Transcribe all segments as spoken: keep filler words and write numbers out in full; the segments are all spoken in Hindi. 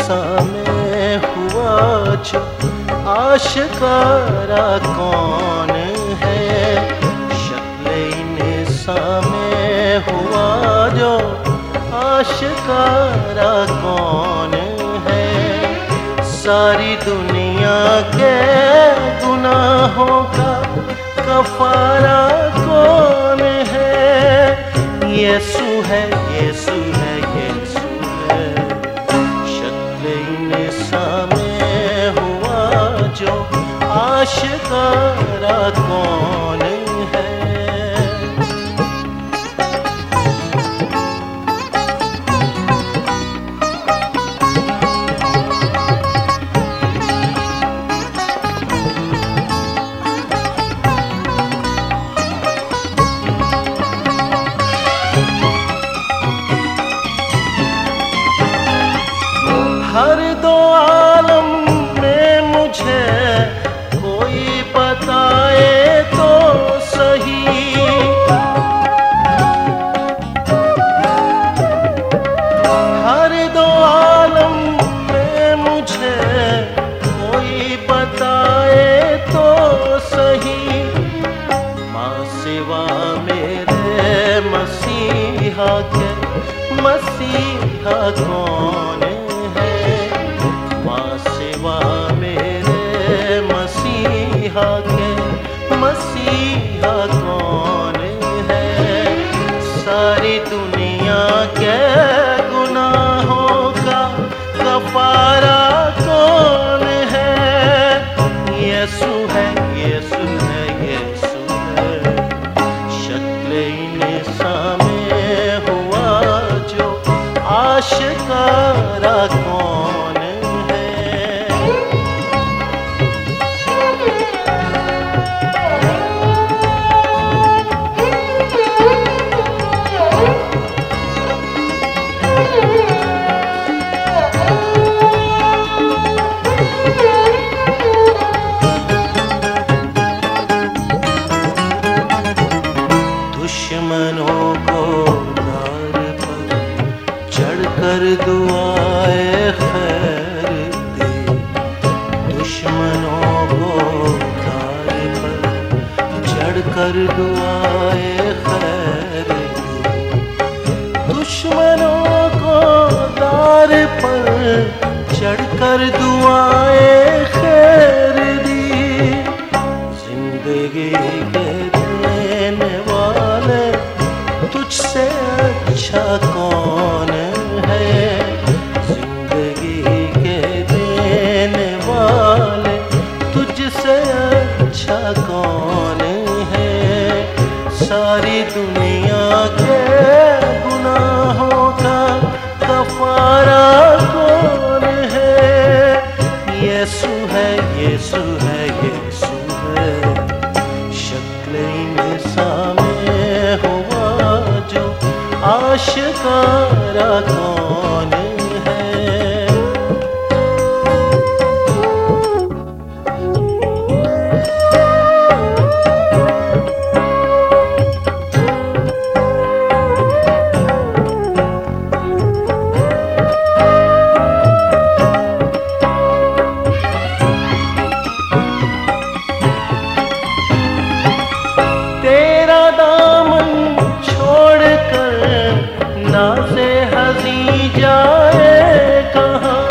में हुआ जो आशिकारा कौन है, शक्ल में हुआ जो आशिकारा कौन है। सारी दुनिया के गुनाहों का कफारा कौन है, यीशु है, यीशु है, यीशु है। शक्ल इंसा में हुआ जो आशिकारा कौन है। हर दो आलम में मुझे कोई बताए तो सही, हर दो आलम में मुझे कोई बताए तो सही। माँ सिवा मेरे मसीहा के मसीहा कौन के मसीहा कौन है। सारी दुनिया के गुनाहों का कफारा कौन है, यीशु है, यीशु है, यीशु है। शक्ल इंसा में हुआ जो आशिकारा कौन है। दुश्मनों को दार पर चढ़कर दुआए खैर दे, दुश्मनों को दार पर चढ़कर दुआए खैर दे, दुश्मनों को दार पर चढ़कर दुआए खैर दी। जिंदगी के देने वाले तुझसे अच्छा कौन है, जिंदगी के देने वाले तुझसे अच्छा कौन है। सारी दुनिया के गुनाहों का कफारा कौन है, यीशु है, यीशु है, यीशु है। शक्ल इंसा में हुआ जो आशिकारा कौन है। तेरा दामन छोड़कर नाज़े हज़ी जाए कहाँ,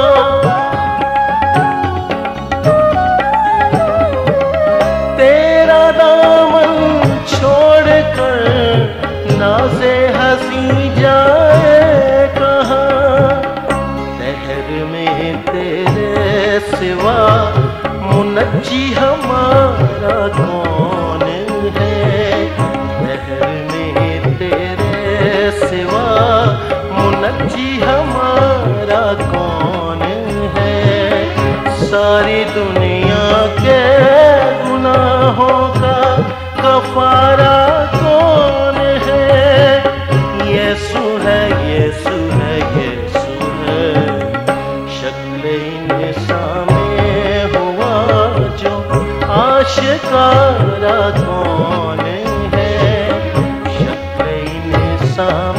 तेरा दामन छोड़कर नाज़े हज़ी जाए कहाँ। दहर में तेरे सिवा मुनज्जी हमारा कौन है, दहर में तेरे सिवा मुनज्जी हमारा कौन है। सारी दुनिया के गुनाहों का कफारा कौन है, यीशु है, यीशु है, यीशु है। शक्ल इंसा में हुआ जो आशिकारा कौन है, शक्ल इंसा